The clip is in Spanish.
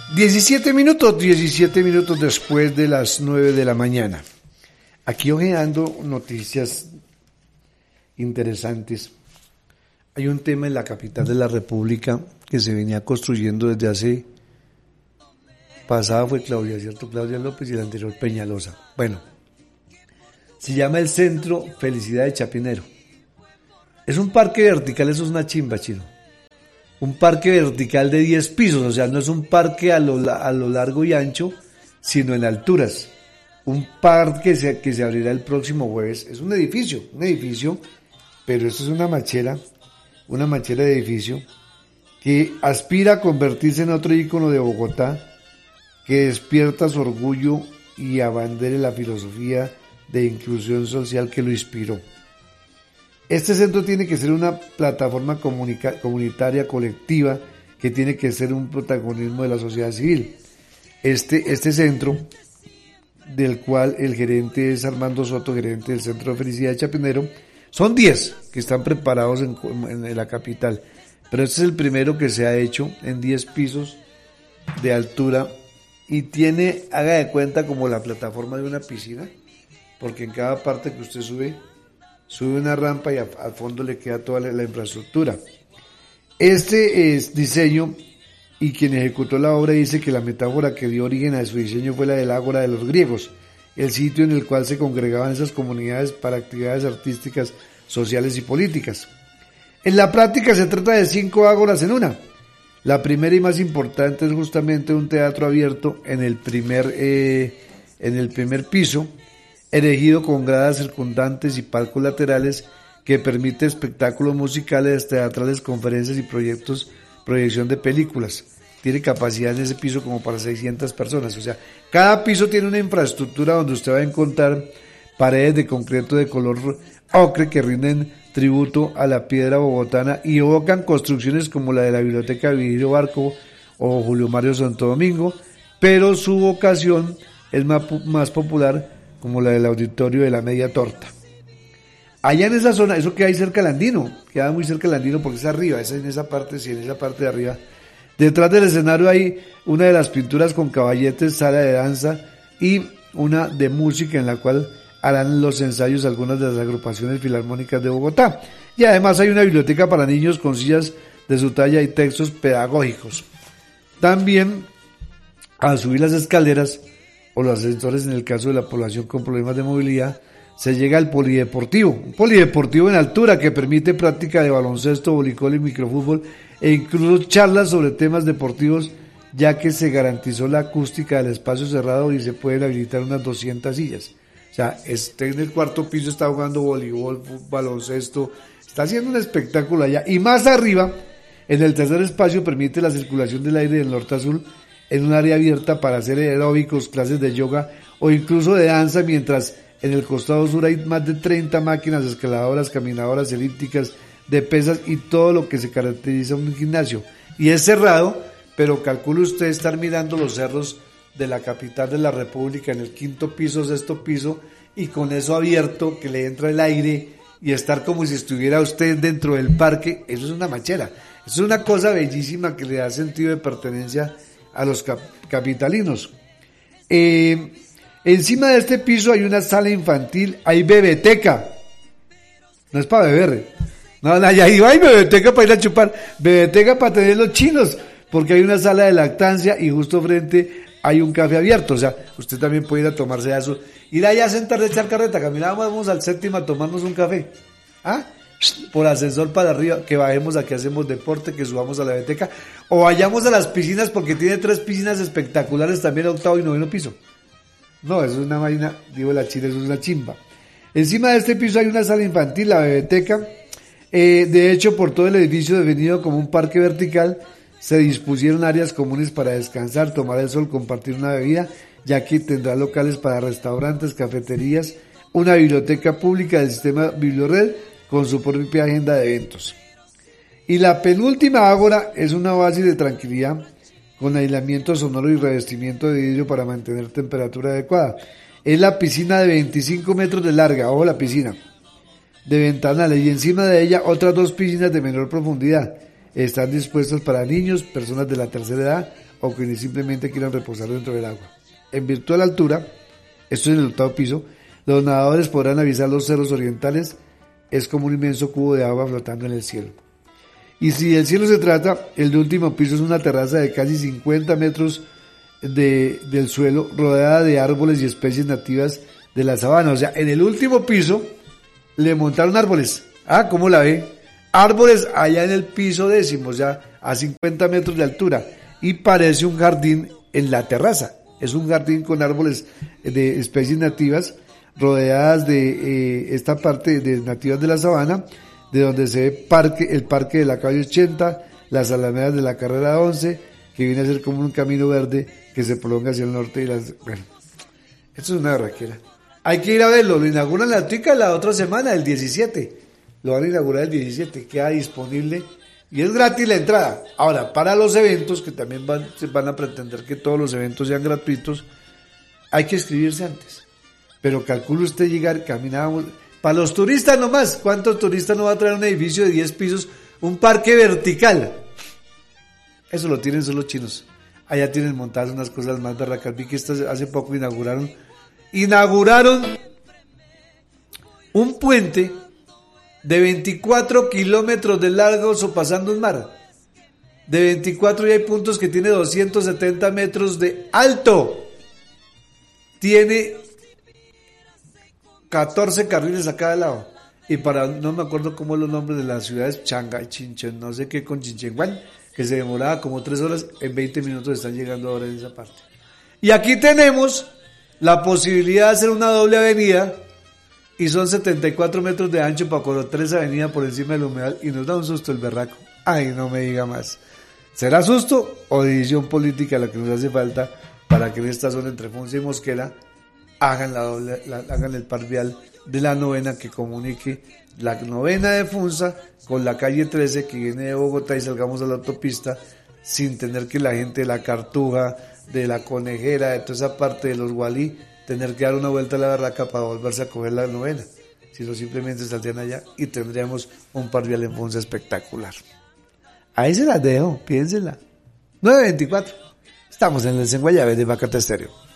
17 minutos después de las 9 de la mañana. Aquí ojeando noticias interesantes. Hay un tema en la capital de la República que se venía construyendo desde hace... Pasada fue Claudia, ¿cierto? Claudia López y el anterior Peñalosa. Bueno, se llama el Centro Felicidad de Chapinero. Es un parque vertical, eso es una chimba, chino. Un parque vertical de 10 pisos, o sea, no es un parque a lo largo y ancho, sino en alturas. Un parque que se abrirá el próximo jueves. Es un edificio, pero esto es una machera de edificio que aspira a convertirse en otro ícono de Bogotá, que despierta su orgullo y abandere la filosofía de inclusión social que lo inspiró. Este centro tiene que ser una plataforma comunitaria colectiva que tiene que ser un protagonismo de la sociedad civil. Este centro, del cual el gerente es Armando Soto, gerente del Centro de Felicidad de Chapinero, son 10 que están preparados en la capital, pero este es el primero que se ha hecho en 10 pisos de altura y tiene, haga de cuenta, como la plataforma de una piscina, porque en cada parte que usted sube una rampa y al fondo le queda toda la infraestructura. Este es diseño, y quien ejecutó la obra dice que la metáfora que dio origen a su diseño fue la del ágora de los griegos, el sitio en el cual se congregaban esas comunidades para actividades artísticas, sociales y políticas. En la práctica se trata de 5 ágoras en una. La primera y más importante es justamente un teatro abierto en el primer piso, erigido con gradas circundantes y palcos laterales que permite espectáculos musicales, teatrales, conferencias y proyección de películas. Tiene capacidad en ese piso como para 600 personas. O sea, cada piso tiene una infraestructura donde usted va a encontrar paredes de concreto de color ocre que rinden tributo a la piedra bogotana y evocan construcciones como la de la Biblioteca Virgilio Barco o Julio Mario Santo Domingo, pero su vocación es más popular como la del Auditorio de la Media Torta. Allá en esa zona, eso queda ahí cerca del Andino, queda muy cerca del Andino porque es arriba, es en esa parte de arriba. Detrás del escenario hay una de las pinturas con caballetes, sala de danza y una de música en la cual harán los ensayos algunas de las agrupaciones filarmónicas de Bogotá. Y además hay una biblioteca para niños con sillas de su talla y textos pedagógicos. También, al subir las escaleras o los ascensores en el caso de la población con problemas de movilidad, se llega al polideportivo. Un polideportivo en altura que permite práctica de baloncesto, voleibol y microfútbol e incluso charlas sobre temas deportivos, ya que se garantizó la acústica del espacio cerrado y se pueden habilitar unas 200 sillas. O sea, en el cuarto piso está jugando voleibol, baloncesto, está haciendo un espectáculo allá. Y más arriba, en el tercer espacio, permite la circulación del aire del norte a sur en un área abierta para hacer aeróbicos, clases de yoga o incluso de danza, mientras en el costado sur hay más de 30 máquinas escaladoras, caminadoras elípticas, de pesas y todo lo que se caracteriza en un gimnasio. Y es cerrado, pero calcule usted estar mirando los cerros de la capital de la República en el 5º piso, 6º piso, y con eso abierto, que le entra el aire y estar como si estuviera usted dentro del parque. Eso es una machera, eso es una cosa bellísima que le da sentido de pertenencia a los capitalinos. Encima de este piso hay una sala infantil, hay bebeteca, no es para beber, no, allá hay bebeteca para ir a chupar, bebeteca para tener los chinos, porque hay una sala de lactancia y justo frente hay un café abierto. O sea, usted también puede ir a tomarse eso, ir allá a sentarse a echar carreta, caminamos, vamos al 7º a tomarnos un café, por ascensor para arriba, que bajemos aquí, hacemos deporte, que subamos a la biblioteca, o vayamos a las piscinas, porque tiene 3 piscinas espectaculares también, 8º y 9º piso. No, eso es una vaina, digo la china, eso es una chimba. Encima de este piso hay una sala infantil, la biblioteca. De hecho, por todo el edificio definido como un parque vertical, se dispusieron áreas comunes para descansar, tomar el sol, compartir una bebida, ya que tendrá locales para restaurantes, cafeterías, una biblioteca pública del sistema Bibliored con su propia agenda de eventos. Y la penúltima ágora es una oasis de tranquilidad con aislamiento sonoro y revestimiento de vidrio para mantener temperatura adecuada. Es la piscina de 25 metros de larga, ojo la piscina, de ventanales, y encima de ella otras 2 piscinas de menor profundidad. Están dispuestas para niños, personas de la tercera edad o quienes simplemente quieran reposar dentro del agua. En virtud de la altura, esto es en el 8º piso, los nadadores podrán avisar los cerros orientales, es como un inmenso cubo de agua flotando en el cielo. Y si el cielo se trata, el de último piso es una terraza de casi 50 metros del suelo, rodeada de árboles y especies nativas de la sabana. O sea, en el último piso le montaron árboles. Ah, ¿cómo la ve? Árboles allá en el piso 10º, o sea, a 50 metros de altura. Y parece un jardín en la terraza. Es un jardín con árboles de especies nativas, rodeadas de esta parte de nativas de la sabana, de donde se ve el parque de la calle 80, las alamedas de la carrera 11, que viene a ser como un camino verde que se prolonga hacia el norte. Bueno, esto es una barraquera. Hay que ir a verlo, lo inauguran la TICA la otra semana, el 17. Lo van a inaugurar el 17, queda disponible y es gratis la entrada. Ahora, para los eventos, que también se van a pretender que todos los eventos sean gratuitos, hay que inscribirse antes. Pero calcule usted llegar, caminábamos. Para los turistas nomás, ¿cuántos turistas no va a traer un edificio de 10 pisos, un parque vertical? Eso lo tienen solo chinos. Allá tienen montadas unas cosas más barracas. Vi que hace poco inauguraron un puente de 24 kilómetros de largo pasando un mar. De 24 y hay puntos que tiene 270 metros de alto. Tiene 14 carriles a cada lado. Y no me acuerdo cómo los nombres de las ciudades, Changa, Chinchón, no sé qué, con Chinchenguán, que se demoraba como 3 horas, en 20 minutos están llegando ahora en esa parte. Y aquí tenemos la posibilidad de hacer una doble avenida, y son 74 metros de ancho para correr 3 avenidas por encima del humedal, y nos da un susto el berraco. Ay, no me diga más. ¿Será susto o división política lo que nos hace falta para que en esta zona entre Funza y Mosquera hagan hagan el par vial de la novena que comunique la novena de Funza con la calle 13 que viene de Bogotá y salgamos a la autopista sin tener que la gente de la Cartuja, de la Conejera, de toda esa parte de los Gualí, tener que dar una vuelta a la barraca para volverse a coger la novena, sino simplemente saldrían allá y tendríamos un par vial en Funza espectacular. Ahí se las dejo, piénsela. 9:24. Estamos en el Desenguayabe de Bacata Estéreo.